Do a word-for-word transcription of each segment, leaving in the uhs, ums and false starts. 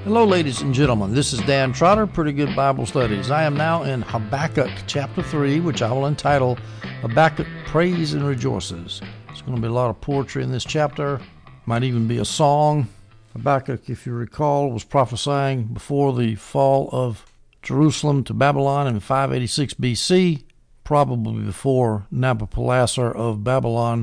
Hello, ladies and gentlemen. This is Dan Trotter, Pretty Good Bible Studies. I am now in Habakkuk chapter three, which I will entitle Habakkuk Prays and Rejoices. There's going to be a lot of poetry in this chapter. Might even be a song. Habakkuk, if you recall, was prophesying before the fall of Jerusalem to Babylon in five eighty-six B C, probably before Nabopolassar of Babylon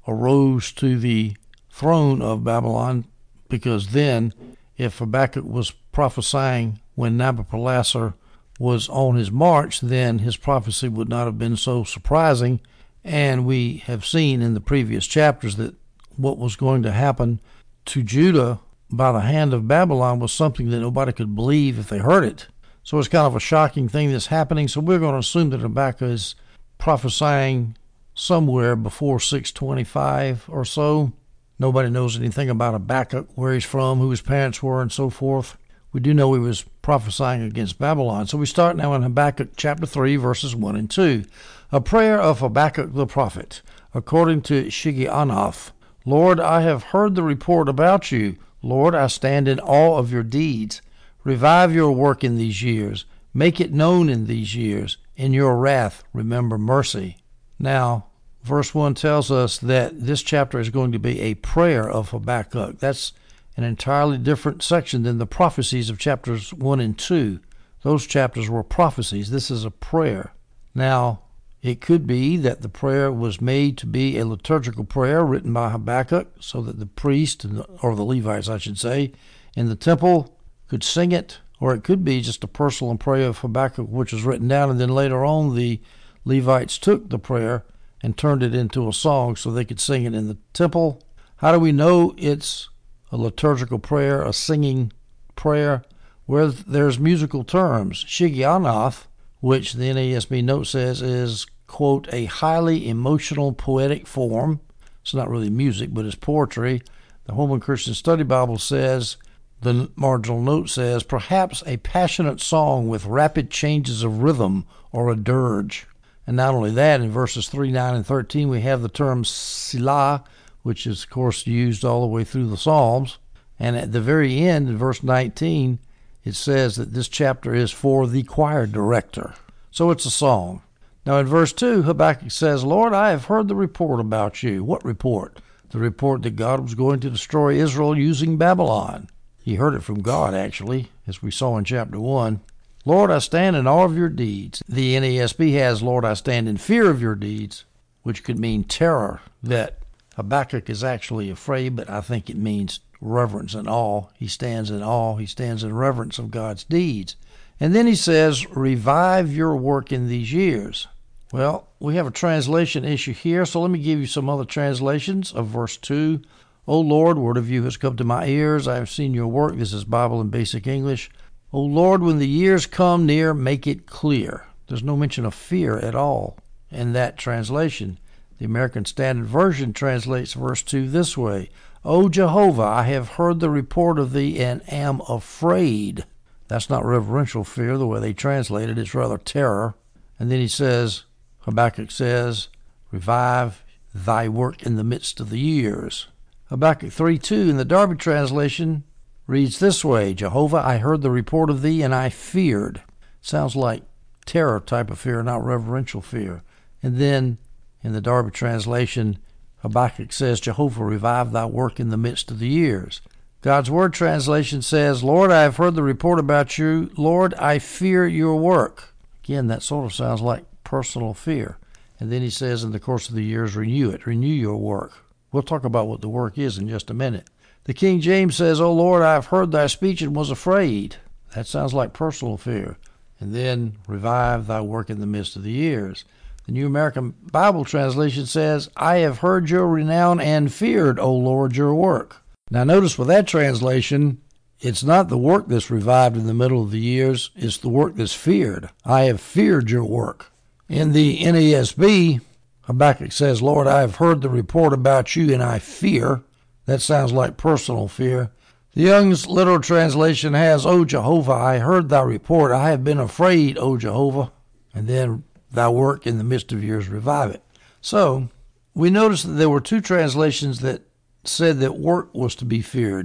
arose to the throne of Babylon, because then, if Habakkuk was prophesying when Nabopolassar was on his march, then his prophecy would not have been so surprising. And we have seen in the previous chapters that what was going to happen to Judah by the hand of Babylon was something that nobody could believe if they heard it. So it's kind of a shocking thing that's happening. So we're going to assume that Habakkuk is prophesying somewhere before six twenty-five or so. Nobody knows anything about Habakkuk, where he's from, who his parents were, and so forth. We do know he was prophesying against Babylon. So we start now in Habakkuk chapter three, verses one and two. A prayer of Habakkuk the prophet, according to Shigionoth. Lord, I have heard the report about you. Lord, I stand in awe of your deeds. Revive your work in these years. Make it known in these years. In your wrath, remember mercy. Now, verse one tells us that this chapter is going to be a prayer of Habakkuk. That's an entirely different section than the prophecies of chapters one and two. Those chapters were prophecies. This is a prayer. Now, it could be that the prayer was made to be a liturgical prayer written by Habakkuk so that the priest, or the Levites, I should say, in the temple could sing it, or it could be just a personal prayer of Habakkuk which was written down, and then later on the Levites took the prayer and turned it into a song so they could sing it in the temple. How do we know it's a liturgical prayer, a singing prayer? Where there's musical terms. Shigionoth, which the N A S B note says is, quote, a highly emotional poetic form. It's not really music, but it's poetry. The Holman Christian Study Bible says, the marginal note says, perhaps a passionate song with rapid changes of rhythm or a dirge. And not only that, in verses three, nine, and thirteen, we have the term Selah, which is, of course, used all the way through the Psalms. And at the very end, in verse nineteen, it says that this chapter is for the choir director. So it's a song. Now in verse two, Habakkuk says, Lord, I have heard the report about you. What report? The report that God was going to destroy Israel using Babylon. He heard it from God, actually, as we saw in chapter one. Lord, I stand in awe of your deeds. The N A S B has, Lord, I stand in fear of your deeds, which could mean terror, that Habakkuk is actually afraid, but I think it means reverence and awe. He stands in awe. He stands in reverence of God's deeds. And then he says, revive your work in these years. Well, we have a translation issue here, so let me give you some other translations of verse two. O Lord, word of you has come to my ears. I have seen your work. This is Bible in Basic English. O Lord, when the years come near, make it clear. There's no mention of fear at all in that translation. The American Standard Version translates verse two this way. O Jehovah, I have heard the report of thee and am afraid. That's not reverential fear the way they translate it. It's rather terror. And then he says, Habakkuk says, revive thy work in the midst of the years. Habakkuk three two in the Darby translation reads this way, Jehovah, I heard the report of thee, and I feared. Sounds like terror type of fear, not reverential fear. And then in the Darby translation, Habakkuk says, Jehovah, revive thy work in the midst of the years. God's Word translation says, Lord, I have heard the report about you. Lord, I fear your work. Again, that sort of sounds like personal fear. And then he says, in the course of the years, renew it, renew your work. We'll talk about what the work is in just a minute. The King James says, O Lord, I have heard thy speech and was afraid. That sounds like personal fear. And then, revive thy work in the midst of the years. The New American Bible Translation says, I have heard your renown and feared, O Lord, your work. Now notice with that translation, it's not the work that's revived in the middle of the years, it's the work that's feared. I have feared your work. In the N A S B, Habakkuk says, Lord, I have heard the report about you and I fear. That sounds like personal fear. The Young's Literal Translation has, O Jehovah, I heard thy report. I have been afraid, O Jehovah. And then thy work in the midst of years, revive it. So we noticed that there were two translations that said that work was to be feared, not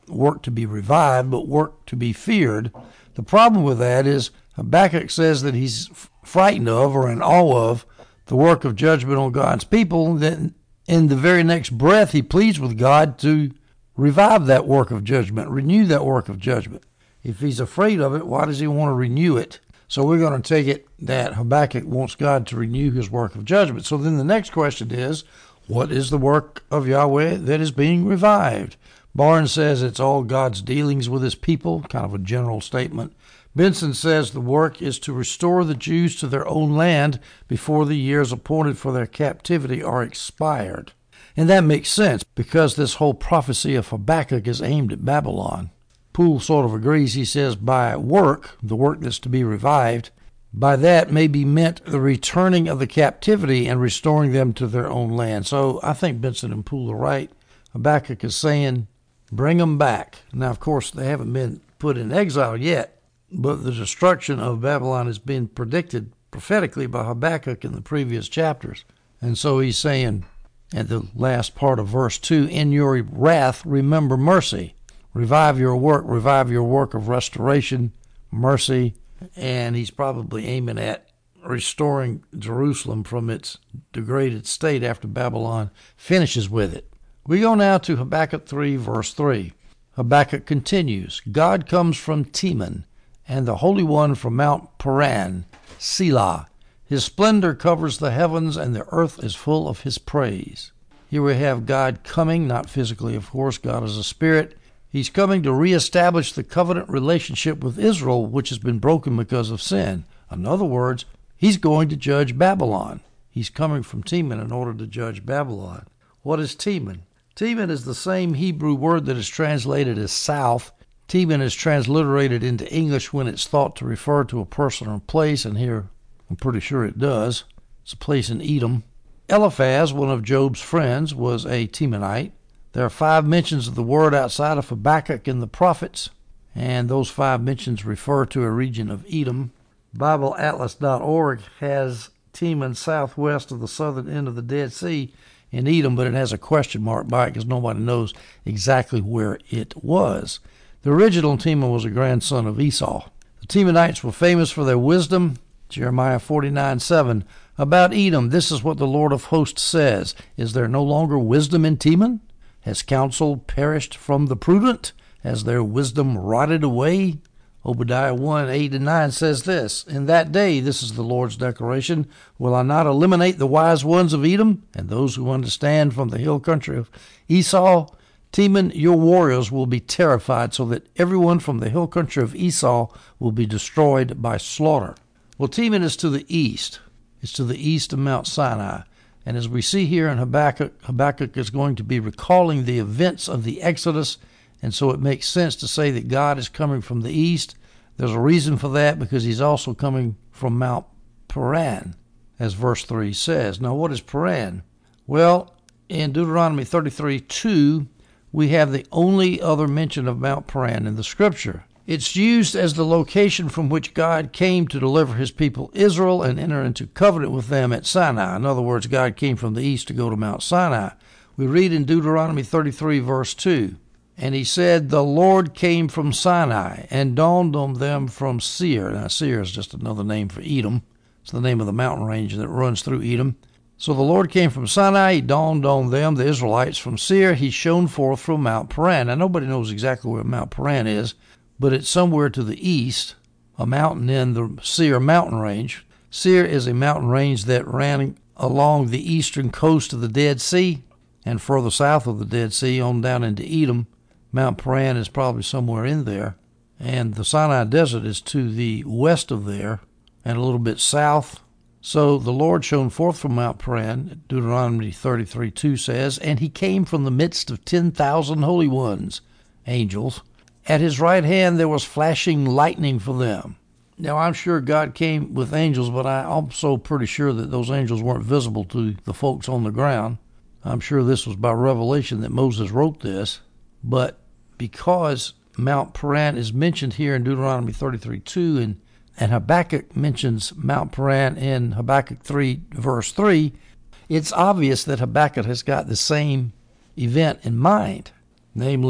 work to be revived, but work to be feared. The problem with that is Habakkuk says that he's frightened of or in awe of the work of judgment on God's people. Then in the very next breath, he pleads with God to revive that work of judgment, renew that work of judgment. If he's afraid of it, why does he want to renew it? So we're going to take it that Habakkuk wants God to renew his work of judgment. So then the next question is, what is the work of Yahweh that is being revived? Barnes says it's all God's dealings with his people, kind of a general statement. Benson says the work is to restore the Jews to their own land before the years appointed for their captivity are expired. And that makes sense because this whole prophecy of Habakkuk is aimed at Babylon. Poole sort of agrees. He says by work, the work that's to be revived, by that may be meant the returning of the captivity and restoring them to their own land. So I think Benson and Poole are right. Habakkuk is saying, bring them back. Now, of course, they haven't been put in exile yet, but the destruction of Babylon has been predicted prophetically by Habakkuk in the previous chapters. And so he's saying at the last part of verse two, in your wrath remember mercy. Revive your work, revive your work of restoration, mercy. And he's probably aiming at restoring Jerusalem from its degraded state after Babylon finishes with it. We go now to Habakkuk three, verse three. Habakkuk continues, God comes from Teman, and the Holy One from Mount Paran, Selah. His splendor covers the heavens, and the earth is full of his praise. Here we have God coming, not physically, of course. God is a spirit. He's coming to reestablish the covenant relationship with Israel, which has been broken because of sin. In other words, he's going to judge Babylon. He's coming from Teman in order to judge Babylon. What is Teman? Teman is the same Hebrew word that is translated as south. Teman is transliterated into English when it's thought to refer to a person or place, and here I'm pretty sure it does. It's a place in Edom. Eliphaz, one of Job's friends, was a Temanite. There are five mentions of the word outside of Habakkuk in the prophets, and those five mentions refer to a region of Edom. Bible Atlas dot org has Teman southwest of the southern end of the Dead Sea in Edom, but it has a question mark by it because nobody knows exactly where it was. The original Teman was a grandson of Esau. The Temanites were famous for their wisdom. Jeremiah forty-nine seven. About Edom, this is what the Lord of hosts says. Is there no longer wisdom in Teman? Has counsel perished from the prudent? Has their wisdom rotted away? Obadiah one eight and nine says this, in that day, this is the Lord's declaration, will I not eliminate the wise ones of Edom, and those who understand from the hill country of Esau? Teman, your warriors will be terrified, so that everyone from the hill country of Esau will be destroyed by slaughter. Well, Teman is to the east. It's to the east of Mount Sinai. And as we see here in Habakkuk, Habakkuk is going to be recalling the events of the Exodus, and so it makes sense to say that God is coming from the east. There's a reason for that, because he's also coming from Mount Paran, as verse three says. Now, what is Paran? Well, in Deuteronomy thirty-three two, we have the only other mention of Mount Paran in the Scripture. It's used as the location from which God came to deliver his people Israel and enter into covenant with them at Sinai. In other words, God came from the east to go to Mount Sinai. We read in Deuteronomy thirty-three, verse two, and he said, the Lord came from Sinai and dawned on them from Seir. Now, Seir is just another name for Edom. It's the name of the mountain range that runs through Edom. So the Lord came from Sinai, he dawned on them, the Israelites, from Seir. He shone forth from Mount Paran. Now, nobody knows exactly where Mount Paran is, but it's somewhere to the east, a mountain in the Seir mountain range. Seir is a mountain range that ran along the eastern coast of the Dead Sea and further south of the Dead Sea on down into Edom. Mount Paran is probably somewhere in there. And the Sinai Desert is to the west of there and a little bit south. So the Lord shone forth from Mount Paran, Deuteronomy thirty-three two says, and he came from the midst of ten thousand holy ones, angels. At his right hand there was flashing lightning for them. Now, I'm sure God came with angels, but I'm also pretty sure that those angels weren't visible to the folks on the ground. I'm sure this was by revelation that Moses wrote this. But because Mount Paran is mentioned here in Deuteronomy thirty-three two, and, and Habakkuk mentions Mount Paran in Habakkuk three, verse three, it's obvious that Habakkuk has got the same event in mind, namely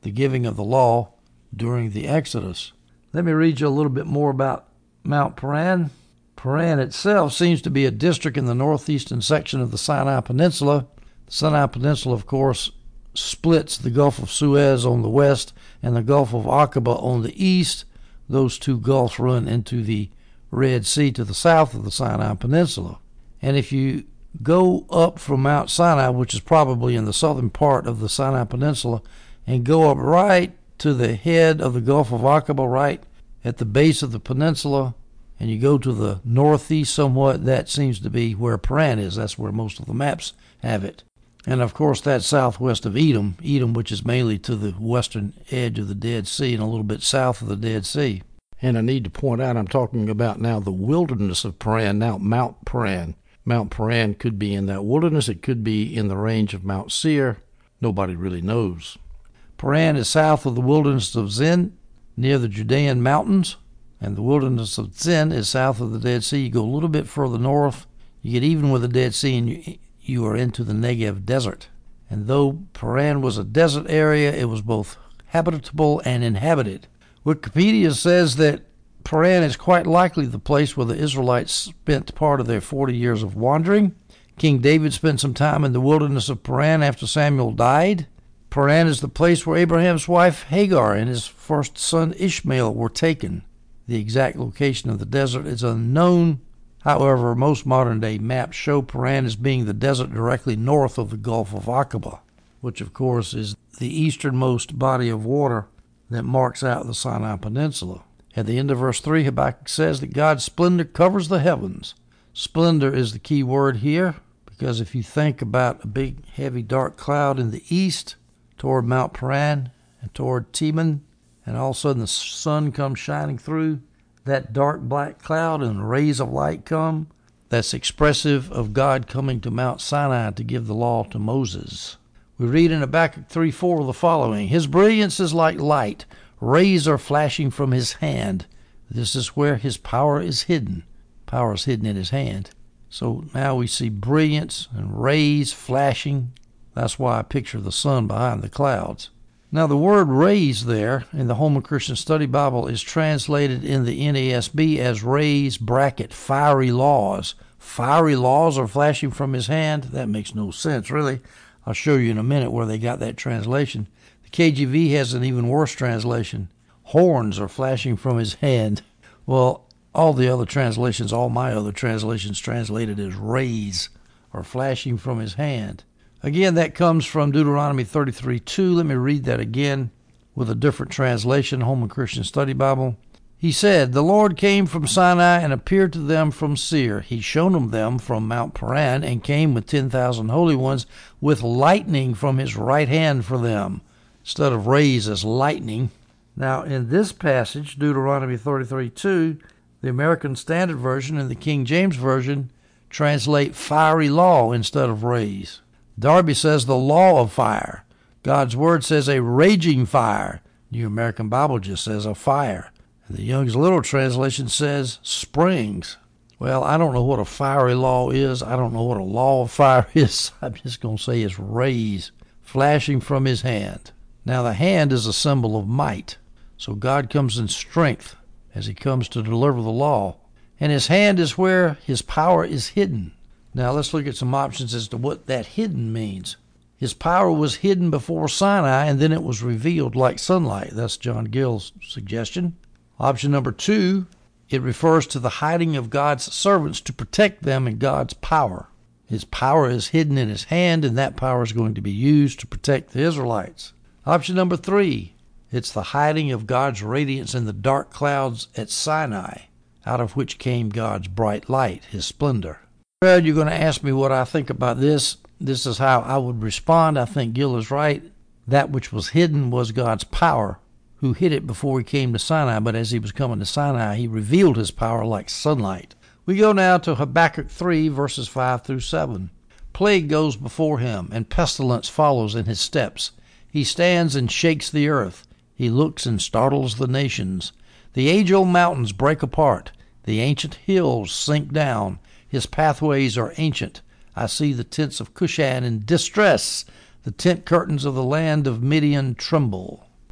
the giving of the law during the Exodus. Let me read you a little bit more about Mount Paran. Paran itself seems to be a district in the northeastern section of the Sinai Peninsula. The Sinai Peninsula, of course, splits the Gulf of Suez on the west and the Gulf of Aqaba on the east. Those two gulfs run into the Red Sea to the south of the Sinai Peninsula. And if you go up from Mount Sinai, which is probably in the southern part of the Sinai Peninsula, and go up right to the head of the Gulf of Aqaba, right at the base of the peninsula, and you go to the northeast somewhat, that seems to be where Paran is. That's where most of the maps have it. And of course, that's southwest of Edom, Edom, which is mainly to the western edge of the Dead Sea and a little bit south of the Dead Sea. And I need to point out, I'm talking about now the wilderness of Paran, now Mount Paran. Mount Paran could be in that wilderness. It could be in the range of Mount Seir. Nobody really knows. Paran is south of the wilderness of Zin, near the Judean mountains. And the wilderness of Zin is south of the Dead Sea. You go a little bit further north, you get even with the Dead Sea, and you, you are into the Negev desert. And though Paran was a desert area, it was both habitable and inhabited. Wikipedia says that Paran is quite likely the place where the Israelites spent part of their forty years of wandering. King David spent some time in the wilderness of Paran after Samuel died. Paran is the place where Abraham's wife Hagar and his first son Ishmael were taken. The exact location of the desert is unknown. However, most modern-day maps show Paran as being the desert directly north of the Gulf of Aqaba, which of course is the easternmost body of water that marks out the Sinai Peninsula. At the end of verse three, Habakkuk says that God's splendor covers the heavens. Splendor is the key word here, because if you think about a big, heavy, dark cloud in the east toward Mount Paran and toward Teman, and all of a sudden the sun comes shining through that dark black cloud and rays of light come, that's expressive of God coming to Mount Sinai to give the law to Moses. We read in Habakkuk three four the following: His brilliance is like light, rays are flashing from his hand. This is where his power is hidden. Power is hidden in his hand. So now we see brilliance and rays flashing. That's why I picture the sun behind the clouds. Now the word rays there in the Holman Christian Study Bible is translated in the N A S B as rays bracket fiery laws. Fiery laws are flashing from his hand? That makes no sense, really. I'll show you in a minute where they got that translation. The K J V has an even worse translation. Horns are flashing from his hand. Well, all the other translations, all my other translations translated as rays are flashing from his hand. Again, that comes from Deuteronomy thirty-three two. Let me read that again with a different translation, Holman Christian Study Bible. He said, The Lord came from Sinai and appeared to them from Seir. He shone them from Mount Paran and came with ten thousand holy ones with lightning from his right hand for them. Instead of rays as lightning. Now, in this passage, Deuteronomy thirty-three two, the American Standard Version and the King James Version translate fiery law instead of rays. Darby says the law of fire. God's Word says a raging fire. New American Bible just says a fire. And the Young's Little Translation says springs. Well, I don't know what a fiery law is. I don't know what a law of fire is. I'm just going to say it's rays flashing from his hand. Now, the hand is a symbol of might. So God comes in strength as he comes to deliver the law. And his hand is where his power is hidden. Now, let's look at some options as to what that hidden means. His power was hidden before Sinai, and then it was revealed like sunlight. That's John Gill's suggestion. Option number two, it refers to the hiding of God's servants to protect them in God's power. His power is hidden in his hand, and that power is going to be used to protect the Israelites. Option number three, it's the hiding of God's radiance in the dark clouds at Sinai, out of which came God's bright light, his splendor. Well, you're going to ask me what I think about this. This is how I would respond. I think Gill is right. That which was hidden was God's power, who hid it before he came to Sinai, but as he was coming to Sinai, he revealed his power like sunlight. We go now to Habakkuk three, verses five through seven. Plague goes before him, and pestilence follows in his steps. He stands and shakes the earth. He looks and startles the nations. The age-old mountains break apart. The ancient hills sink down. His pathways are ancient. I see the tents of Cushan in distress. The tent curtains of the land of Midian tremble.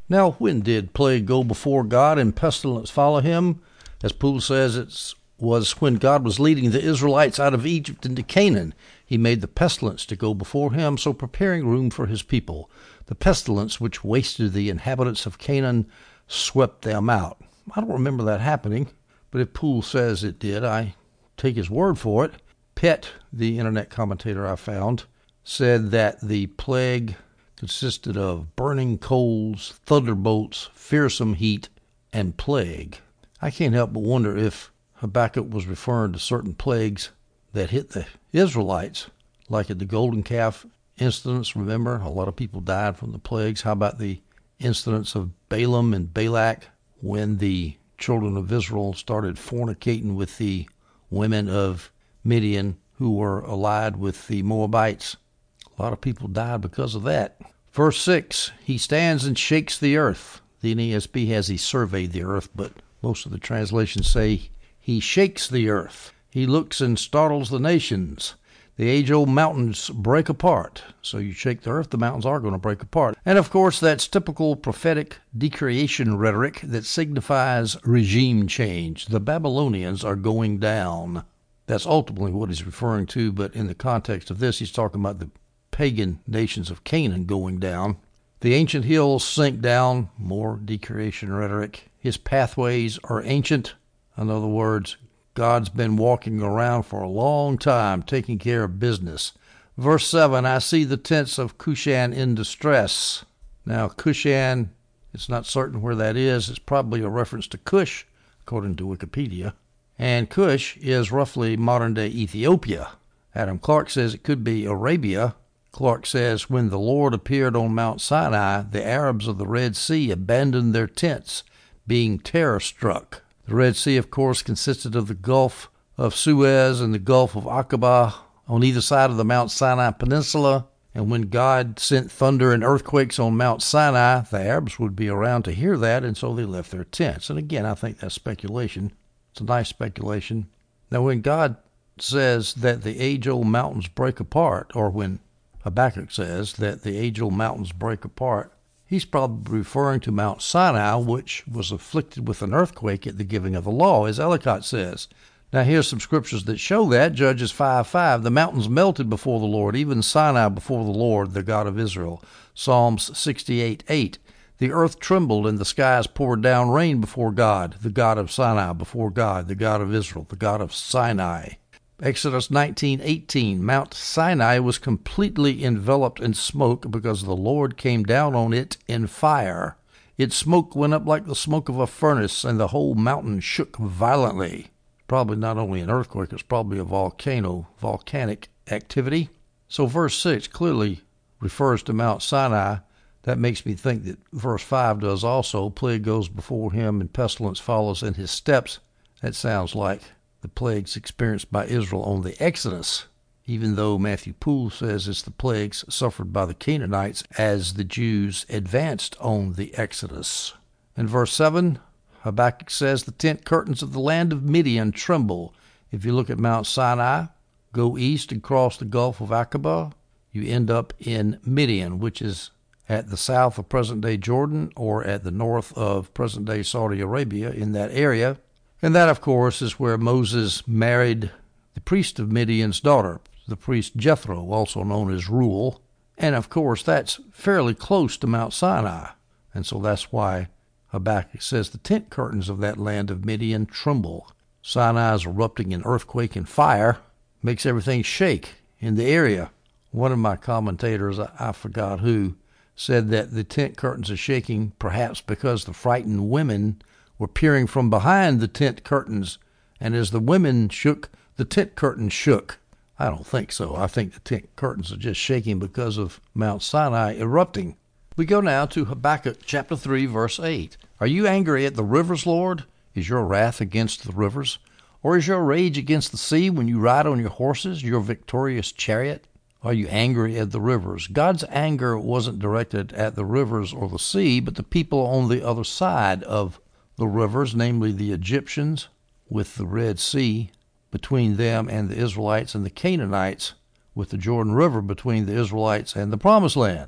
Now, when did plague go before God and pestilence follow him? As Poole says, it was when God was leading the Israelites out of Egypt into Canaan. He made the pestilence to go before him, so preparing room for his people. The pestilence which wasted the inhabitants of Canaan swept them out. I don't remember that happening, but if Poole says it did, I take his word for it. Pett, the internet commentator I found, said that the plague consisted of burning coals, thunderbolts, fearsome heat, and plague. I can't help but wonder if Habakkuk was referring to certain plagues that hit the Israelites, like at the golden calf incidents. Remember, a lot of people died from the plagues. How about the incidents of Balaam and Balak when the children of Israel started fornicating with the women of Midian who were allied with the Moabites? A lot of people died because of that. Verse six, he stands and shakes the earth. The N A S B has he surveyed the earth, but most of the translations say he shakes the earth. He looks and startles the nations. The age-old mountains break apart. So you shake the earth, the mountains are going to break apart. And of course, that's typical prophetic decreation rhetoric that signifies regime change. The Babylonians are going down. That's ultimately what he's referring to, but in the context of this, he's talking about the pagan nations of Canaan going down. The ancient hills sink down, more decreation rhetoric. His pathways are ancient. In other words, God's been walking around for a long time, taking care of business. Verse seven, I see the tents of Cushan in distress. Now, Cushan, it's not certain where that is. It's probably a reference to Cush, according to Wikipedia. And Cush is roughly modern-day Ethiopia. Adam Clark says it could be Arabia. Clark says, when the Lord appeared on Mount Sinai, the Arabs of the Red Sea abandoned their tents, being terror-struck. The Red Sea, of course, consisted of the Gulf of Suez and the Gulf of Aqaba on either side of the Mount Sinai Peninsula. And when God sent thunder and earthquakes on Mount Sinai, the Arabs would be around to hear that, and so they left their tents. And again, I think that's speculation. It's a nice speculation. Now, when God says that the age-old mountains break apart, or when Habakkuk says that the age-old mountains break apart, he's probably referring to Mount Sinai, which was afflicted with an earthquake at the giving of the law, as Ellicott says. Now, here's some scriptures that show that. Judges five five, the mountains melted before the Lord, even Sinai before the Lord, the God of Israel. Psalms sixty-eight eight, the earth trembled and the skies poured down rain before God, the God of Sinai, before God, the God of Israel, the God of Sinai. Exodus nineteen eighteen, Mount Sinai was completely enveloped in smoke because the Lord came down on it in fire. Its smoke went up like the smoke of a furnace, and the whole mountain shook violently. Probably not only an earthquake, it's probably a volcano, volcanic activity. So verse six clearly refers to Mount Sinai. That makes me think that verse five does also. Plague goes before him and pestilence follows in his steps. That sounds like the plagues experienced by Israel on the Exodus, even though Matthew Poole says it's the plagues suffered by the Canaanites as the Jews advanced on the Exodus. In verse seven, Habakkuk says the tent curtains of the land of Midian tremble. If you look at Mount Sinai, go east and cross the Gulf of Aqaba, you end up in Midian, which is at the south of present-day Jordan or at the north of present-day Saudi Arabia, in that area. And that, of course, is where Moses married the priest of Midian's daughter, the priest Jethro, also known as Reuel. And, of course, that's fairly close to Mount Sinai. And so that's why Habakkuk says the tent curtains of that land of Midian tremble. Sinai is erupting in earthquake and fire, makes everything shake in the area. One of my commentators, I, I forgot who, said that the tent curtains are shaking perhaps because the frightened women were peering from behind the tent curtains, and as the women shook, the tent curtains shook. I don't think so. I think the tent curtains are just shaking because of Mount Sinai erupting. We go now to Habakkuk chapter three, verse eight. Are you angry at the rivers, Lord? Is your wrath against the rivers? Or is your rage against the sea when you ride on your horses, your victorious chariot? Are you angry at the rivers? God's anger wasn't directed at the rivers or the sea, but the people on the other side of the rivers, namely the Egyptians, with the Red Sea between them and the Israelites, and the Canaanites with the Jordan River between the Israelites and the Promised Land.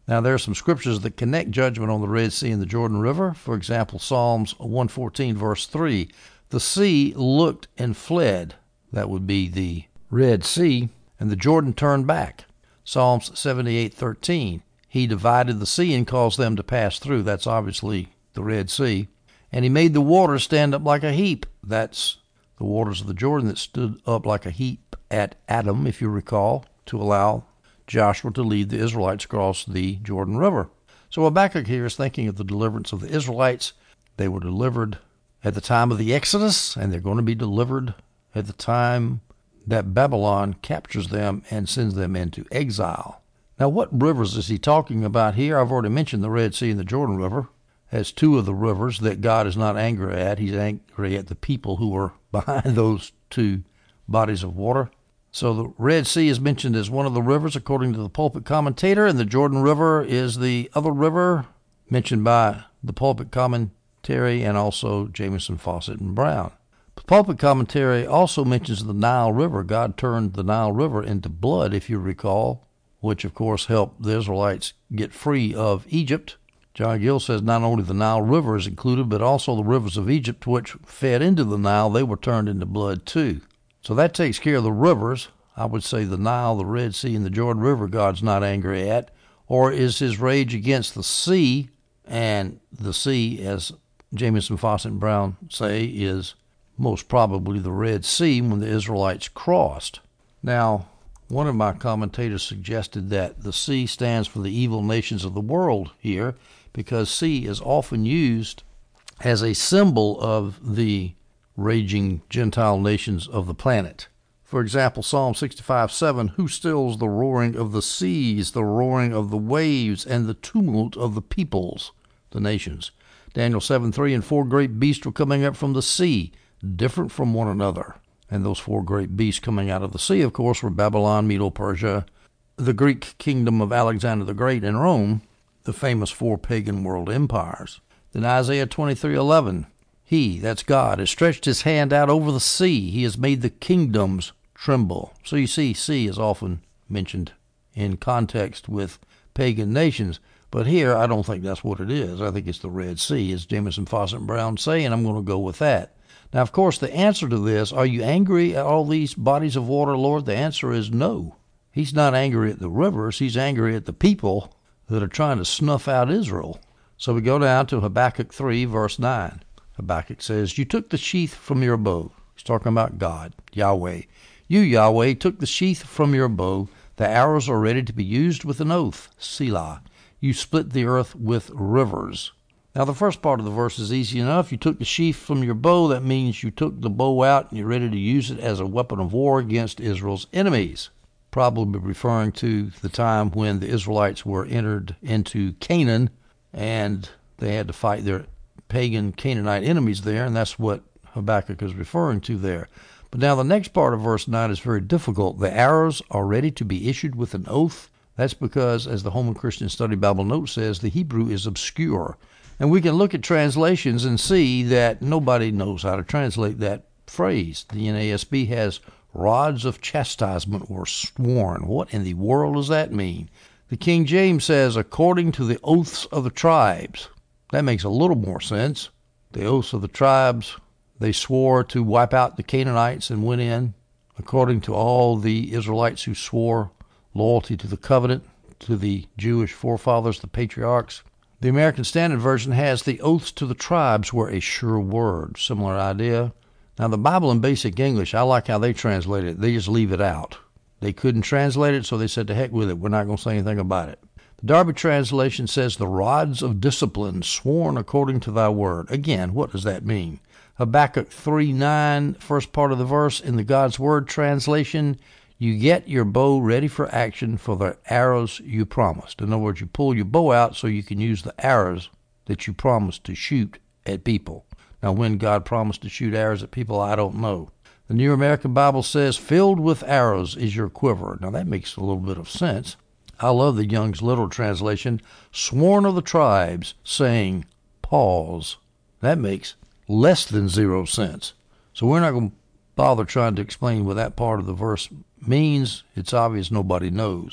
Now, there are some scriptures that connect judgment on the Red Sea and the Jordan River. For example, Psalms one fourteen, verse three. The sea looked and fled. That would be the Red Sea. And the Jordan turned back. Psalms seventy-eight thirteen. He divided the sea and caused them to pass through. That's obviously the Red Sea. And he made the waters stand up like a heap. That's the waters of the Jordan that stood up like a heap at Adam, if you recall, to allow Joshua to lead the Israelites across the Jordan River. So Habakkuk here is thinking of the deliverance of the Israelites. They were delivered at the time of the Exodus, and they're going to be delivered at the time that Babylon captures them and sends them into exile. Now, what rivers is he talking about here? I've already mentioned the Red Sea and the Jordan River as two of the rivers that God is not angry at. He's angry at the people who are behind those two bodies of water. So the Red Sea is mentioned as one of the rivers according to the pulpit commentator, and the Jordan River is the other river mentioned by the pulpit commentary and also Jamieson, Fawcett, and Brown. The pulpit commentary also mentions the Nile River. God turned the Nile River into blood, if you recall, which of course helped the Israelites get free of Egypt. John Gill says not only the Nile River is included, but also the rivers of Egypt which fed into the Nile, they were turned into blood too. So that takes care of the rivers. I would say the Nile, the Red Sea, and the Jordan River God's not angry at. Or is his rage against the sea? And the sea, as Jamieson, Fawcett, and Brown say, is most probably the Red Sea when the Israelites crossed. Now, one of my commentators suggested that the sea stands for the evil nations of the world here, because sea is often used as a symbol of the raging Gentile nations of the planet. For example, Psalm sixty-five seven, who stills the roaring of the seas, the roaring of the waves, and the tumult of the peoples, the nations. Daniel seven three, and four great beasts were coming up from the sea, different from one another. And those four great beasts coming out of the sea, of course, were Babylon, Medo-Persia, the Greek kingdom of Alexander the Great, and Rome, the famous four pagan world empires. Then Isaiah twenty-three eleven, he, that's God, has stretched his hand out over the sea. He has made the kingdoms tremble. So you see, sea is often mentioned in context with pagan nations. But here, I don't think that's what it is. I think it's the Red Sea, as Jamieson, Fawcett, and Brown say, and I'm going to go with that. Now, of course, the answer to this, are you angry at all these bodies of water, Lord? The answer is no. He's not angry at the rivers. He's angry at the people that are trying to snuff out Israel. So we go down to Habakkuk three, verse nine. Habakkuk says, you took the sheath from your bow. He's talking about God, Yahweh. You, Yahweh, took the sheath from your bow. The arrows are ready to be used with an oath, Selah. You split the earth with rivers. Now, the first part of the verse is easy enough. You took the sheath from your bow. That means you took the bow out and you're ready to use it as a weapon of war against Israel's enemies. Probably referring to the time when the Israelites were entered into Canaan and they had to fight their pagan Canaanite enemies there, and that's what Habakkuk is referring to there. But now the next part of verse nine is very difficult. The arrows are ready to be issued with an oath. That's because, as the Holman Christian Study Bible Note says, the Hebrew is obscure. And we can look at translations and see that nobody knows how to translate that phrase. The N A S B has rods of chastisement were sworn. What in the world does that mean? The King James says, according to the oaths of the tribes. That makes a little more sense. The oaths of the tribes, they swore to wipe out the Canaanites and went in, according to all the Israelites who swore loyalty to the covenant, to the Jewish forefathers, the patriarchs. The American Standard Version has the oaths to the tribes were a sure word. Similar idea. Now, the Bible in Basic English, I like how they translate it. They just leave it out. They couldn't translate it, so they said, to heck with it. We're not going to say anything about it. The Darby translation says, the rods of discipline sworn according to thy word. Again, what does that mean? Habakkuk three nine, first part of the verse, in the God's Word translation, you get your bow ready for action for the arrows you promised. In other words, you pull your bow out so you can use the arrows that you promised to shoot at people. Now, when God promised to shoot arrows at people, I don't know. The New American Bible says, filled with arrows is your quiver. Now, that makes a little bit of sense. I love the Young's Literal Translation, sworn of the tribes, saying, pause. That makes less than zero sense. So we're not going to bother trying to explain what that part of the verse means. It's obvious nobody knows.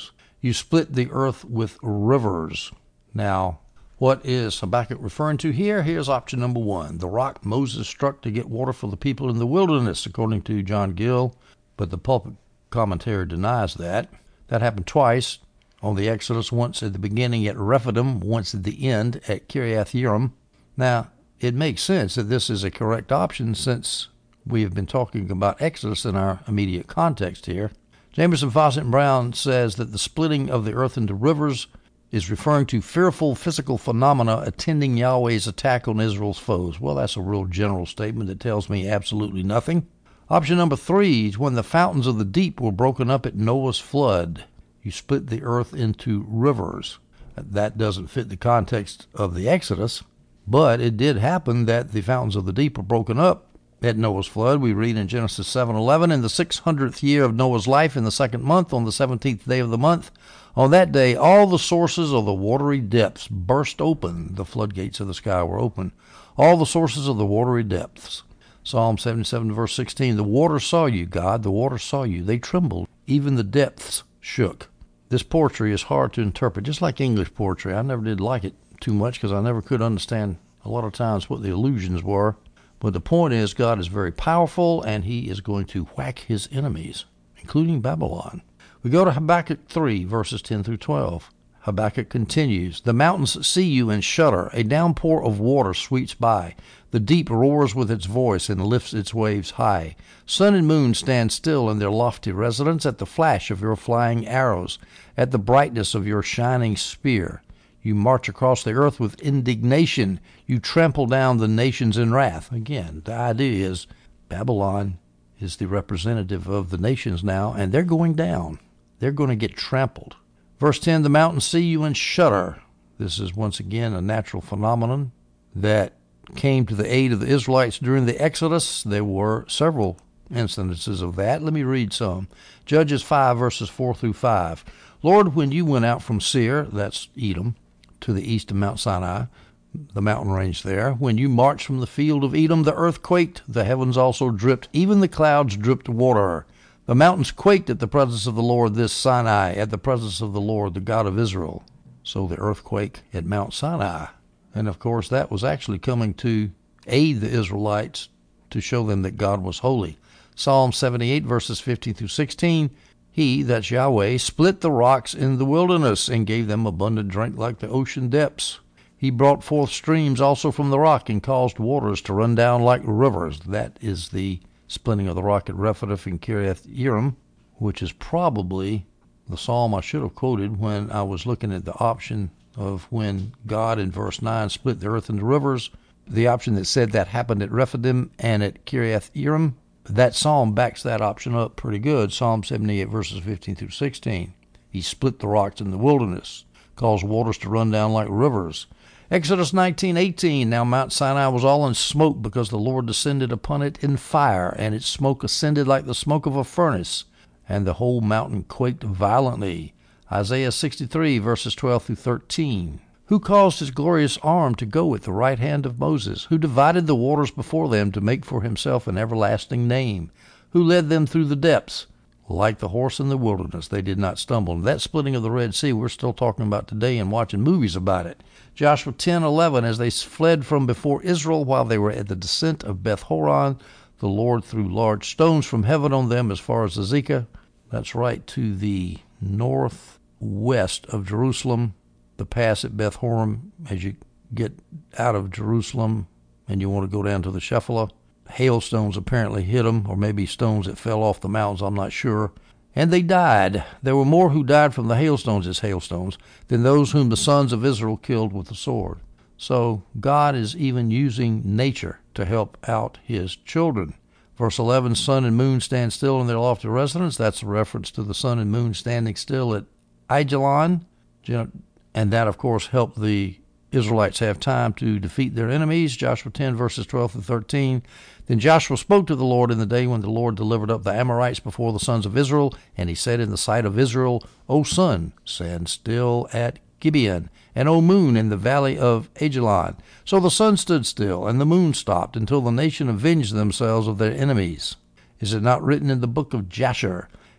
You split the earth with rivers. Now, what is Habakkuk referring to here? Here's option number one. The rock Moses struck to get water for the people in the wilderness, according to John Gill. But the pulpit commentary denies that. That happened twice on the Exodus, once at the beginning at Rephidim, once at the end at Kiriath Yearim. Now, it makes sense that this is a correct option since we have been talking about Exodus in our immediate context here. Jamerson, Fawcett, and Brown says that the splitting of the earth into rivers is referring to fearful physical phenomena attending Yahweh's attack on Israel's foes. Well, that's a real general statement that tells me absolutely nothing. Option number three is when the fountains of the deep were broken up at Noah's flood. You split the earth into rivers. That doesn't fit the context of the Exodus, but it did happen that the fountains of the deep were broken up at Noah's flood. We read in Genesis seven eleven, in the six hundredth year of Noah's life, in the second month, on the seventeenth day of the month, on that day all the sources of the watery depths burst open. The floodgates of the sky were open. All the sources of the watery depths. Psalm seventy-seven, verse sixteen, the water saw you, God, the water saw you. They trembled. Even the depths shook. This poetry is hard to interpret, just like English poetry. I never did like it too much because I never could understand a lot of times what the allusions were. But the point is, God is very powerful, and he is going to whack his enemies, including Babylon. We go to Habakkuk three, verses ten through twelve. Habakkuk continues, the mountains see you and shudder. A downpour of water sweeps by. The deep roars with its voice and lifts its waves high. Sun and moon stand still in their lofty residence at the flash of your flying arrows, at the brightness of your shining spear. You march across the earth with indignation. You trample down the nations in wrath. Again, the idea is Babylon is the representative of the nations now, and they're going down. They're going to get trampled. Verse ten, the mountains see you and shudder. This is once again a natural phenomenon that came to the aid of the Israelites during the Exodus. There were several instances of that. Let me read some. Judges five, verses four through five. Lord, when you went out from Seir, that's Edom, to the east of Mount Sinai, the mountain range there, when you marched from the field of Edom, the earth quaked, the heavens also dripped, even the clouds dripped water. The mountains quaked at the presence of the Lord, this Sinai, at the presence of the Lord, the God of Israel. So the earthquake at Mount Sinai. And of course, that was actually coming to aid the Israelites to show them that God was holy. Psalm seventy-eight, verses fifteen through sixteen. He, that's Yahweh, split the rocks in the wilderness and gave them abundant drink like the ocean depths. He brought forth streams also from the rock and caused waters to run down like rivers. That is the splitting of the rock at Rephidim and Kiriath Yearim, which is probably the psalm I should have quoted when I was looking at the option of when God in verse nine split the earth into rivers. The option that said that happened at Rephidim and at Kiriath Yearim. That psalm backs that option up pretty good. Psalm seventy-eight, verses fifteen through sixteen. He split the rocks in the wilderness, caused waters to run down like rivers. Exodus nineteen eighteen, now Mount Sinai was all in smoke because the Lord descended upon it in fire, and its smoke ascended like the smoke of a furnace, and the whole mountain quaked violently. Isaiah sixty-three, verses twelve through thirteen. Who caused his glorious arm to go at the right hand of Moses? Who divided the waters before them to make for himself an everlasting name? Who led them through the depths? Like the horse in the wilderness, they did not stumble. And that splitting of the Red Sea, we're still talking about today and watching movies about it. Joshua ten eleven, as they fled from before Israel while they were at the descent of Beth Horon, the Lord threw large stones from heaven on them as far as Azekah. That's right to the northwest of Jerusalem. The pass at Beth Horon, as you get out of Jerusalem and you want to go down to the Shephelah. Hailstones apparently hit them, or maybe stones that fell off the mountains, I'm not sure. And they died. There were more who died from the hailstones as hailstones than those whom the sons of Israel killed with the sword. So God is even using nature to help out his children. Verse eleven, sun and moon stand still in their lofty residence. That's a reference to the sun and moon standing still at Ajalon. And that, of course, helped the Israelites have time to defeat their enemies. Joshua ten, verses twelve through thirteen. Then Joshua spoke to the Lord in the day when the Lord delivered up the Amorites before the sons of Israel, and he said in the sight of Israel, O sun, stand still at Gibeon, and O moon, in the valley of Ajalon. So the sun stood still, and the moon stopped, until the nation avenged themselves of their enemies. Is it not written in the book of Jasher?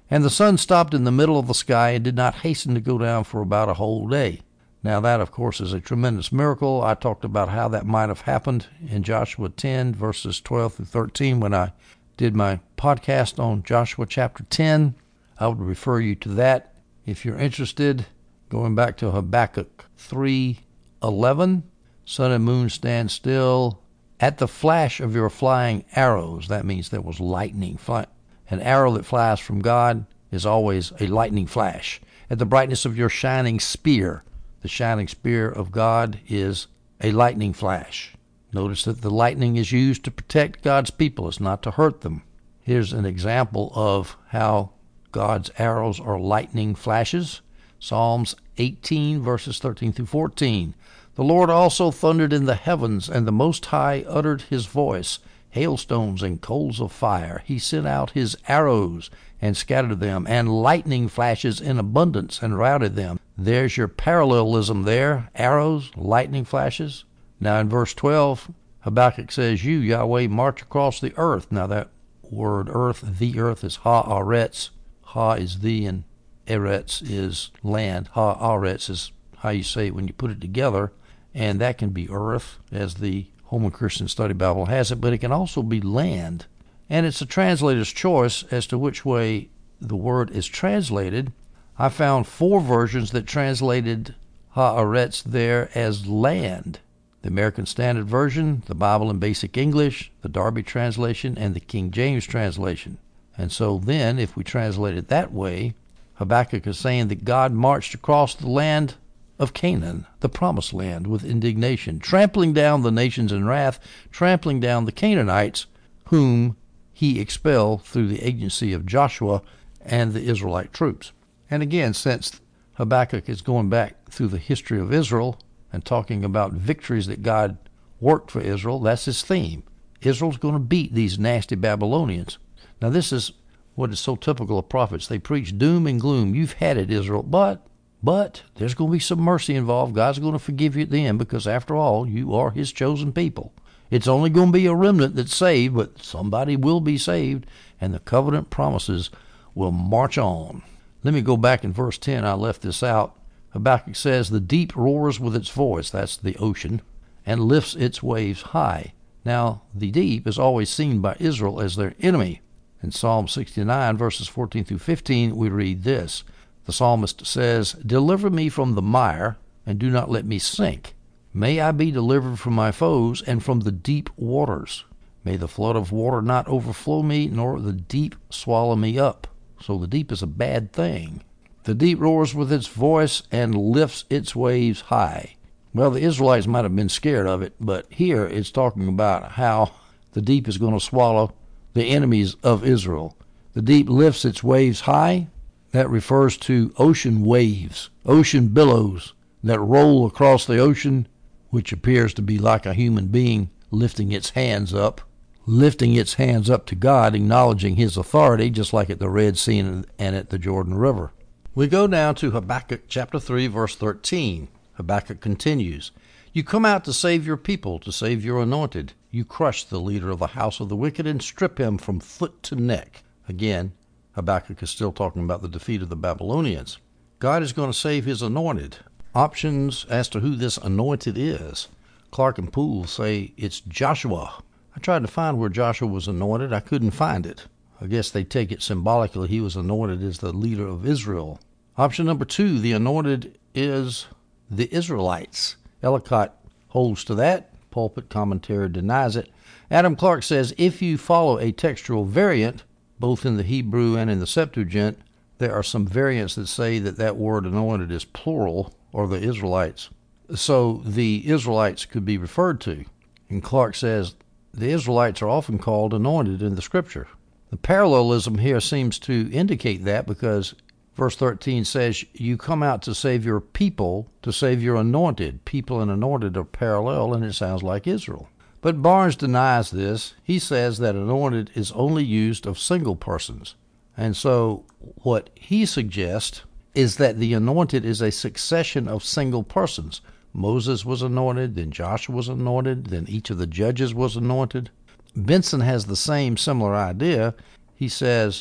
And the sun stopped in the middle of the sky and did not hasten to go down for about a whole day. Now that, of course, is a tremendous miracle. I talked about how that might have happened in Joshua ten, verses twelve through thirteen, when I did my podcast on Joshua chapter ten. I would refer you to that if you're interested. Going back to Habakkuk three eleven, sun and moon stand still at the flash of your flying arrows. That means there was lightning. An arrow that flies from God is always a lightning flash. At the brightness of your shining spear. The shining spear of God is a lightning flash. Notice that the lightning is used to protect God's people. It's not to hurt them. Here's an example of how God's arrows are lightning flashes. Psalms eighteen, verses thirteen through fourteen. The Lord also thundered in the heavens, and the Most High uttered his voice. Hailstones and coals of fire. He sent out his arrows and scattered them, and lightning flashes in abundance and routed them. There's your parallelism there. Arrows, lightning flashes. Now in verse twelve, Habakkuk says, you, Yahweh, march across the earth. Now that word earth, the earth, is ha-aretz. Ha is the, and eretz is land. Ha-aretz is how you say it when you put it together. And that can be earth, as the Holman Christian Study Bible has it, but it can also be land. And it's a translator's choice as to which way the word is translated. I found four versions that translated haaretz there as land. The American Standard Version, the Bible in Basic English, the Darby Translation, and the King James Translation. And so then, if we translate it that way, Habakkuk is saying that God marched across the land of Canaan, the promised land, with indignation, trampling down the nations in wrath, trampling down the Canaanites, whom he expelled through the agency of Joshua and the Israelite troops. And again, since Habakkuk is going back through the history of Israel and talking about victories that God worked for Israel, that's his theme. Israel's going to beat these nasty Babylonians. Now this is what is so typical of prophets. They preach doom and gloom. You've had it, Israel, but But there's going to be some mercy involved. God's going to forgive you at the end, because after all, you are his chosen people. It's only going to be a remnant that's saved, but somebody will be saved, and the covenant promises will march on. Let me go back in verse ten. I left this out. Habakkuk says, the deep roars with its voice, that's the ocean, and lifts its waves high. Now, the deep is always seen by Israel as their enemy. In Psalm sixty-nine, verses fourteen through fifteen, we read this. The psalmist says, deliver me from the mire, and do not let me sink. May I be delivered from my foes and from the deep waters. May the flood of water not overflow me, nor the deep swallow me up. So the deep is a bad thing. The deep roars with its voice and lifts its waves high. Well, the Israelites might have been scared of it, but here it's talking about how the deep is going to swallow the enemies of Israel. The deep lifts its waves high. That refers to ocean waves, ocean billows that roll across the ocean, which appears to be like a human being lifting its hands up, lifting its hands up to God, acknowledging his authority, just like at the Red Sea and at the Jordan River. We go now to Habakkuk chapter three, verse thirteen. Habakkuk continues, you come out to save your people, to save your anointed. You crush the leader of the house of the wicked and strip him from foot to neck. Again, Habakkuk is still talking about the defeat of the Babylonians. God is going to save his anointed. Options as to who this anointed is. Clark and Poole say it's Joshua. I tried to find where Joshua was anointed. I couldn't find it. I guess they take it symbolically. He was anointed as the leader of Israel. Option number two, the anointed is the Israelites. Ellicott holds to that. Pulpit Commentary denies it. Adam Clark says if you follow a textual variant, both in the Hebrew and in the Septuagint, there are some variants that say that that word anointed is plural, or the Israelites. So the Israelites could be referred to. And Clark says the Israelites are often called anointed in the Scripture. The parallelism here seems to indicate that, because verse thirteen says, you come out to save your people, to save your anointed. People and anointed are parallel, and it sounds like Israel. But Barnes denies this. He says that anointed is only used of single persons. And so what he suggests is that the anointed is a succession of single persons. Moses was anointed, then Joshua was anointed, then each of the judges was anointed. Benson has the same similar idea. He says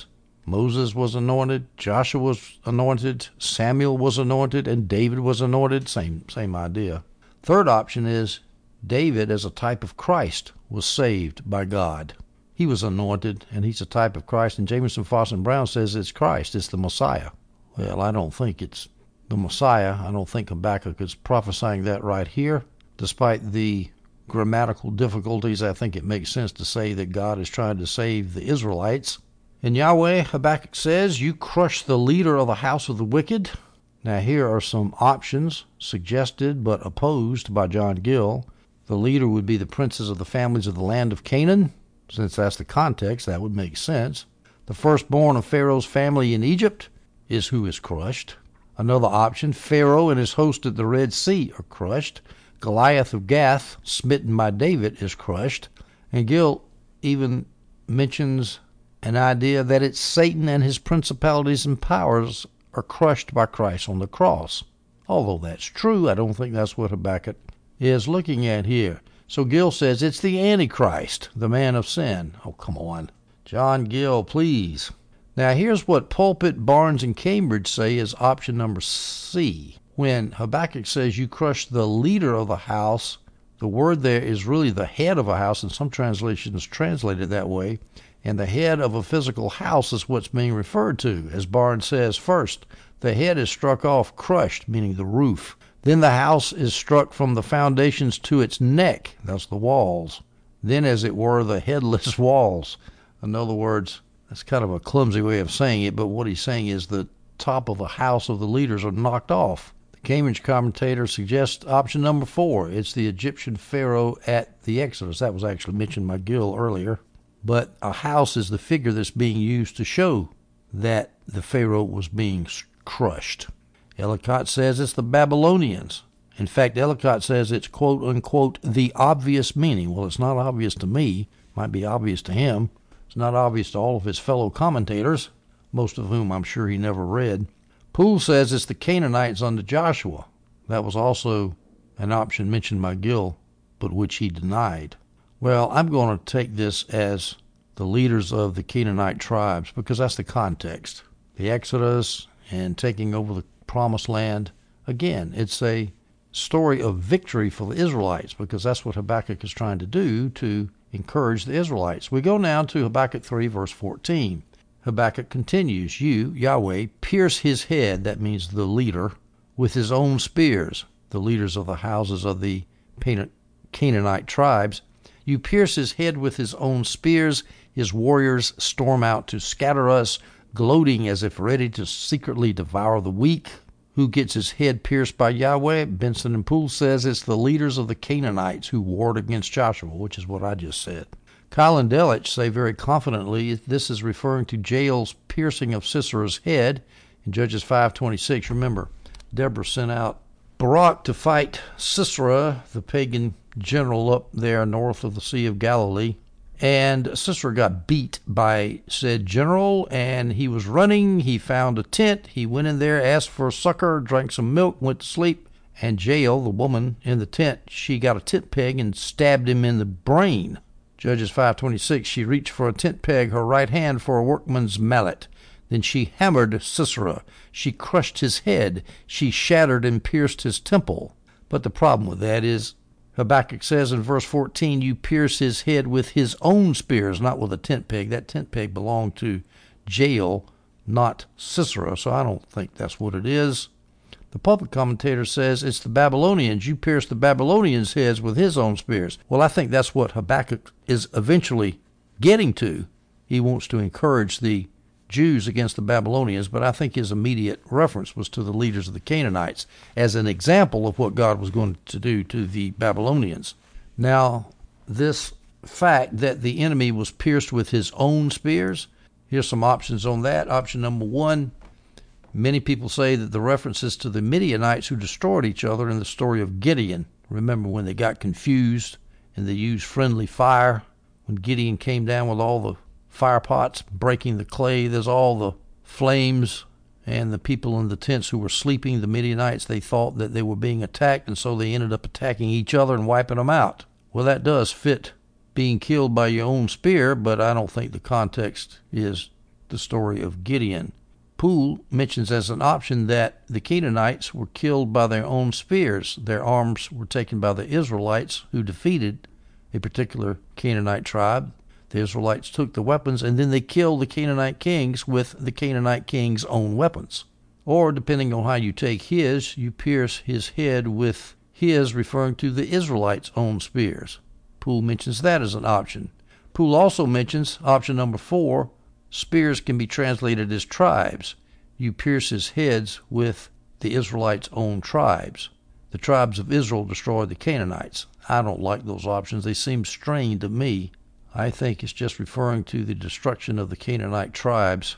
Moses was anointed, Joshua was anointed, Samuel was anointed, and David was anointed. Same, same idea. Third option is David, as a type of Christ, was saved by God. He was anointed, and he's a type of Christ. And Jamieson, Foss, and Brown says it's Christ. It's the Messiah. Well, I don't think it's the Messiah. I don't think Habakkuk is prophesying that right here. Despite the grammatical difficulties, I think it makes sense to say that God is trying to save the Israelites. In Yahweh, Habakkuk says, you crush the leader of the house of the wicked. Now here are some options suggested but opposed by John Gill. The leader would be the princes of the families of the land of Canaan. Since that's the context, that would make sense. The firstborn of Pharaoh's family in Egypt is who is crushed. Another option, Pharaoh and his host at the Red Sea are crushed. Goliath of Gath, smitten by David, is crushed. And Gill even mentions an idea that it's Satan and his principalities and powers are crushed by Christ on the cross. Although that's true, I don't think that's what Habakkuk is looking at here. So Gill says it's the Antichrist, the man of sin. Oh, come on. John Gill, please. Now, here's what Pulpit, Barnes, and Cambridge say is option number C. When Habakkuk says you crush the leader of the house, the word there is really the head of a house, and some translations translate it that way. And the head of a physical house is what's being referred to. As Barnes says, first, the head is struck off, crushed, meaning the roof. Then the house is struck from the foundations to its neck. That's the walls. Then, as it were, the headless walls. In other words, that's kind of a clumsy way of saying it, but what he's saying is the top of the house of the leaders are knocked off. The Cambridge commentator suggests option number four. It's the Egyptian Pharaoh at the Exodus. That was actually mentioned by Gill earlier. But a house is the figure that's being used to show that the Pharaoh was being crushed. Ellicott says it's the Babylonians. In fact, Ellicott says it's quote-unquote the obvious meaning. Well, it's not obvious to me. Might be obvious to him. It's not obvious to all of his fellow commentators, most of whom I'm sure he never read. Poole says it's the Canaanites under Joshua. That was also an option mentioned by Gill, but which he denied. Well, I'm going to take this as the leaders of the Canaanite tribes because that's the context. The Exodus and taking over the Promised Land. Again, it's a story of victory for the Israelites because that's what Habakkuk is trying to do to encourage the Israelites. We go now to Habakkuk three, verse fourteen. Habakkuk continues, you, Yahweh, pierce his head, that means the leader, with his own spears, the leaders of the houses of the Canaanite tribes. You pierce his head with his own spears. His warriors storm out to scatter us, gloating as if ready to secretly devour the weak. Who gets his head pierced by Yahweh? Benson and Poole says it's the leaders of the Canaanites who warred against Joshua, which is what I just said. Kyle and Delitzsch say very confidently this is referring to Jael's piercing of Sisera's head in Judges five twenty-six. Remember, Deborah sent out Barak to fight Sisera, the pagan general up there north of the Sea of Galilee. And Sisera got beat by said general, and he was running. He found a tent. He went in there, asked for succor, drank some milk, went to sleep. And Jael, the woman in the tent, she got a tent peg and stabbed him in the brain. Judges five twenty-six, she reached for a tent peg, her right hand for a workman's mallet. Then she hammered Sisera. She crushed his head. She shattered and pierced his temple. But the problem with that is, Habakkuk says in verse fourteen, you pierce his head with his own spears, not with a tent peg. That tent peg belonged to Jael, not Sisera, so I don't think that's what it is. The pulpit commentator says it's the Babylonians. You pierce the Babylonians' heads with his own spears. Well, I think that's what Habakkuk is eventually getting to. He wants to encourage the Jews against the Babylonians, but I think his immediate reference was to the leaders of the Canaanites as an example of what God was going to do to the Babylonians. Now, this fact that the enemy was pierced with his own spears, here's some options on that. Option number one, many people say that the references to the Midianites who destroyed each other in the story of Gideon. Remember when they got confused and they used friendly fire? When Gideon came down with all the fire pots breaking the clay, there's all the flames, and the people in the tents who were sleeping, the Midianites, they thought that they were being attacked, and so they ended up attacking each other and wiping them out. Well, that does fit being killed by your own spear, but I don't think the context is the story of Gideon. Poole mentions as an option that the Canaanites were killed by their own spears. Their arms were taken by the Israelites, who defeated a particular Canaanite tribe. The Israelites took the weapons, and then they killed the Canaanite kings with the Canaanite king's own weapons. Or, depending on how you take his, you pierce his head with his, referring to the Israelites' own spears. Poole mentions that as an option. Poole also mentions option number four, spears can be translated as tribes. You pierce his heads with the Israelites' own tribes. The tribes of Israel destroyed the Canaanites. I don't like those options. They seem strained to me. I think it's just referring to the destruction of the Canaanite tribes.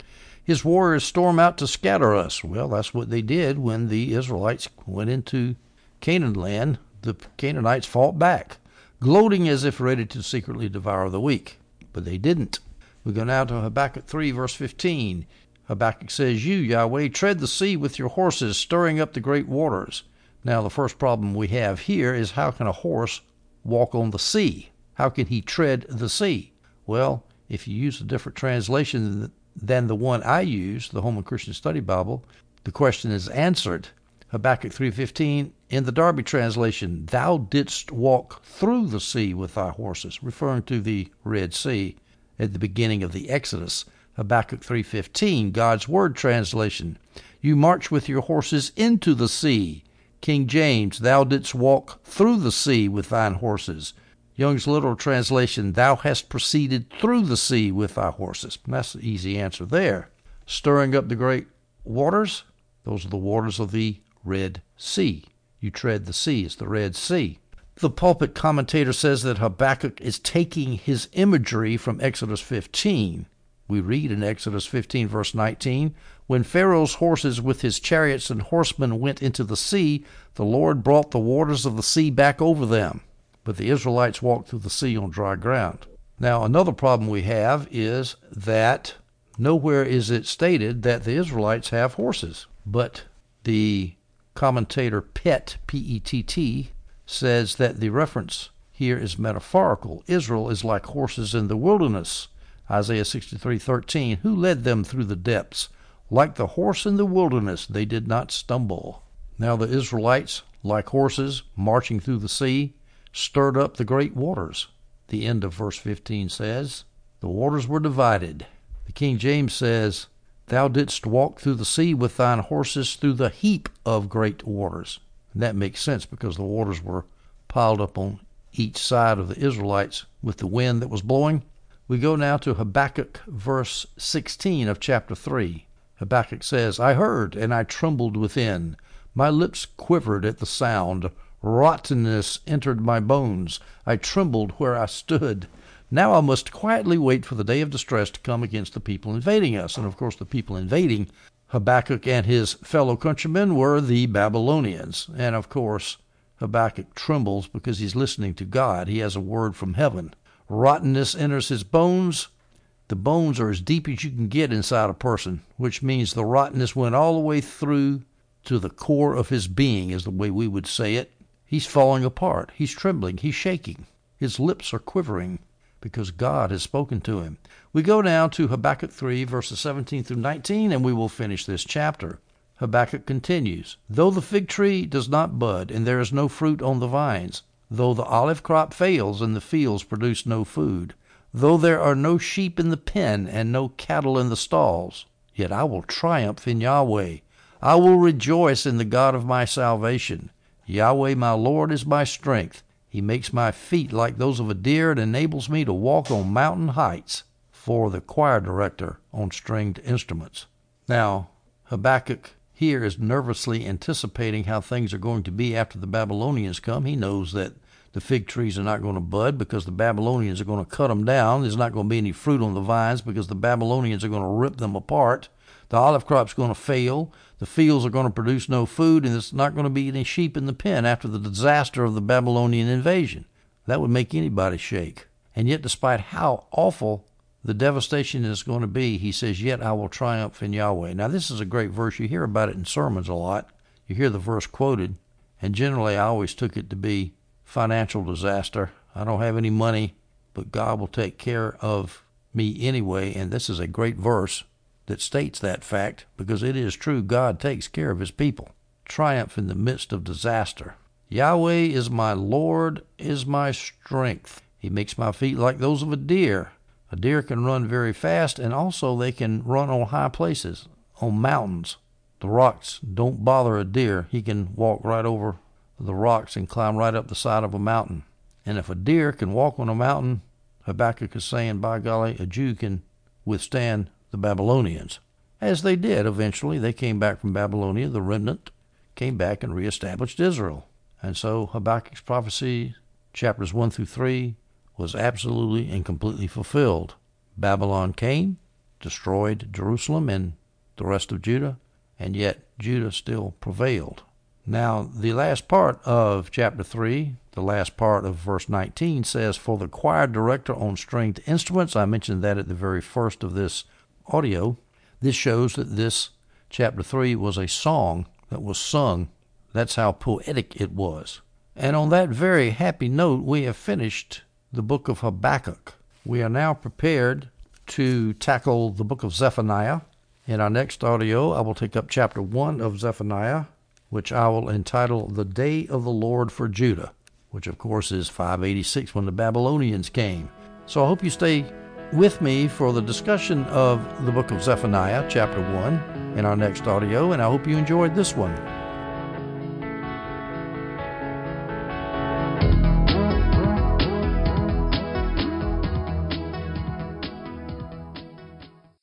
His warriors storm out to scatter us. Well, that's what they did when the Israelites went into Canaan land. The Canaanites fought back, gloating as if ready to secretly devour the weak. But they didn't. We go now to Habakkuk three, verse fifteen. Habakkuk says, "You, Yahweh, tread the sea with your horses, stirring up the great waters." Now, the first problem we have here is, how can a horse walk on the sea? How can he tread the sea? Well, if you use a different translation than the one I use, the Holman Christian Study Bible, the question is answered. Habakkuk three fifteen, in the Darby translation, "Thou didst walk through the sea with thy horses," referring to the Red Sea at the beginning of the Exodus. Habakkuk three fifteen, God's Word translation, "You march with your horses into the sea." King James, "Thou didst walk through the sea with thine horses." Young's Literal Translation, "Thou hast proceeded through the sea with thy horses." And that's the easy answer there. Stirring up the great waters, those are the waters of the Red Sea. You tread the sea, it's the Red Sea. The pulpit commentator says that Habakkuk is taking his imagery from Exodus fifteen. We read in Exodus fifteen, verse nineteen, "When Pharaoh's horses with his chariots and horsemen went into the sea, the Lord brought the waters of the sea back over them. But the Israelites walked through the sea on dry ground." Now, another problem we have is that nowhere is it stated that the Israelites have horses. But the commentator Pett, P E T T, says that the reference here is metaphorical. Israel is like horses in the wilderness. Isaiah sixty-three thirteen, "Who led them through the depths? Like the horse in the wilderness, they did not stumble." Now the Israelites, like horses, marching through the sea, stirred up the great waters. The end of verse fifteen says, "The waters were divided." The King James says, "Thou didst walk through the sea with thine horses through the heap of great waters." And that makes sense because the waters were piled up on each side of the Israelites with the wind that was blowing. We go now to Habakkuk verse sixteen of chapter three. Habakkuk says, "I heard, and I trembled within. My lips quivered at the sound. Rottenness entered my bones. I trembled where I stood. Now I must quietly wait for the day of distress to come against the people invading us." And of course, the people invading Habakkuk and his fellow countrymen were the Babylonians. And of course, Habakkuk trembles because he's listening to God. He has a word from heaven. Rottenness enters his bones. The bones are as deep as you can get inside a person, which means the rottenness went all the way through to the core of his being, is the way we would say it. He's falling apart. He's trembling. He's shaking. His lips are quivering because God has spoken to him. We go now to Habakkuk three, verses seventeen through nineteen, and we will finish this chapter. Habakkuk continues, "Though the fig tree does not bud, and there is no fruit on the vines, though the olive crop fails, and the fields produce no food, though there are no sheep in the pen, and no cattle in the stalls, yet I will triumph in Yahweh. I will rejoice in the God of my salvation. Yahweh my Lord is my strength. He makes my feet like those of a deer and enables me to walk on mountain heights," for the choir director on stringed instruments. Now, Habakkuk here is nervously anticipating how things are going to be after the Babylonians come. He knows that the fig trees are not going to bud because the Babylonians are going to cut them down. There's not going to be any fruit on the vines because the Babylonians are going to rip them apart. The olive crop's going to fail. The fields are going to produce no food, and there's not going to be any sheep in the pen after the disaster of the Babylonian invasion. That would make anybody shake. And yet, despite how awful the devastation is going to be, he says, "Yet I will triumph in Yahweh." Now, this is a great verse. You hear about it in sermons a lot. You hear the verse quoted, and generally I always took it to be financial disaster. I don't have any money, but God will take care of me anyway, and this is a great verse that states that fact, because it is true. God takes care of his people. Triumph in the midst of disaster. Yahweh is my Lord, is my strength. He makes my feet like those of a deer. A deer can run very fast, and also they can run on high places, on mountains. The rocks don't bother a deer. He can walk right over the rocks and climb right up the side of a mountain. And if a deer can walk on a mountain, Habakkuk is saying, by golly, a Jew can withstand the Babylonians. As they did eventually. They came back from Babylonia. The remnant came back and reestablished Israel. And so Habakkuk's prophecy, chapters one through three, was absolutely and completely fulfilled. Babylon came, destroyed Jerusalem and the rest of Judah, and yet Judah still prevailed. Now, the last part of chapter three, the last part of verse nineteen, says, for the choir director on stringed instruments. I mentioned that at the very first of this audio. This shows that this chapter three was a song that was sung. That's how poetic it was. And on that very happy note, we have finished the book of Habakkuk. We are now prepared to tackle the book of Zephaniah. In our next audio, I will take up chapter one of Zephaniah, which I will entitle The Day of the Lord for Judah, which of course is five eighty-six when the Babylonians came. So I hope you stay with me for the discussion of the book of Zephaniah, chapter one, in our next audio, and I hope you enjoyed this one.